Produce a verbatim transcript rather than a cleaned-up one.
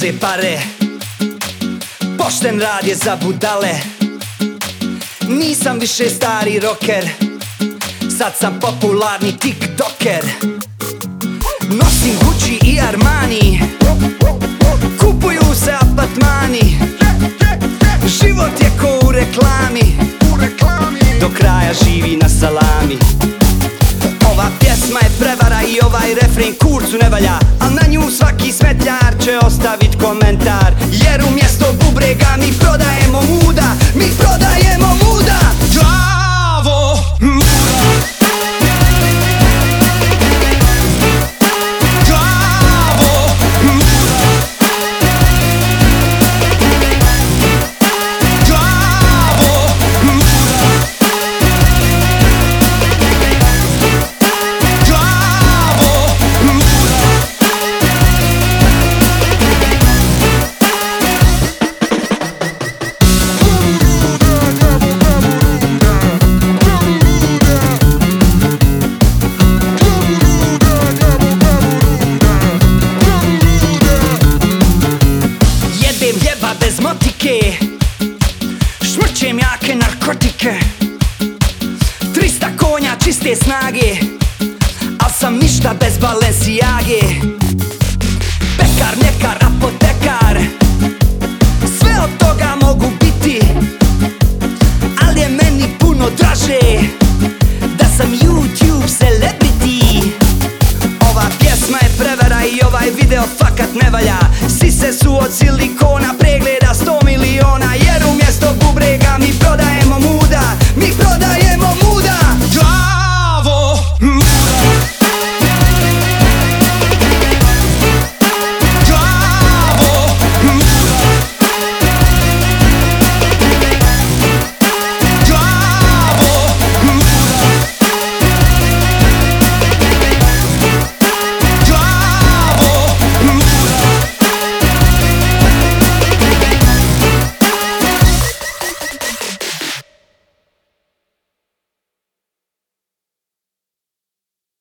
voze pare, pošten rad je za budale. Nisam više stari rocker, sad sam popularni tiktoker. Nosim Gucci i Armani, kupuju se apartmani. Život je ko u reklami, do kraja živi na salami. Ova pjesma je prevara i ovaj refren kurcu ne valja, al na nju svaki smetljar će ostavit komentar. Jer umjesto bubrega mi prodajemo muda, mi prodajemo muda. Glavo luda, glavo luda, glavo luda, glavo luda. Jedem jeba bez motike, šmrčem jake narkotike. Trista konja čiste snage, al sam ništa bez Balenciage. Pekar, mljekar, apotekar, sve od toga mogu biti, al je meni puno draže da sam YouTube celebrity. Ova pjesma je prevara i ovaj video fakat ne valja. Sise su od